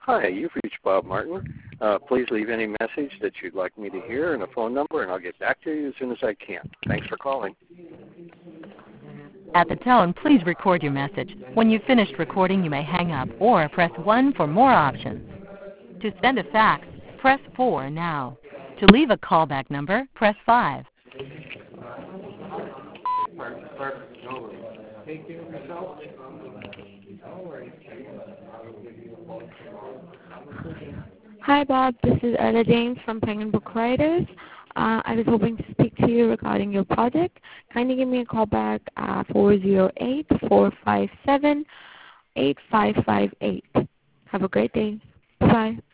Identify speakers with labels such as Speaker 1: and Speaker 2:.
Speaker 1: Hi, you've reached Bob Martin. Please leave any message that you'd like me to hear and a phone number, and I'll get back to you as soon as I can. Thanks for calling.
Speaker 2: At the tone, please record your message. When you've finished recording, you may hang up or press 1 for more options. To send a fax, press 4 now. To leave a callback number, press 5.
Speaker 3: Hi, Bob. This is Ella James from Penguin Book Writers. I was hoping to speak to you regarding your project. Kindly give me a call back at 408-457-8558. Have a great day. Bye-bye.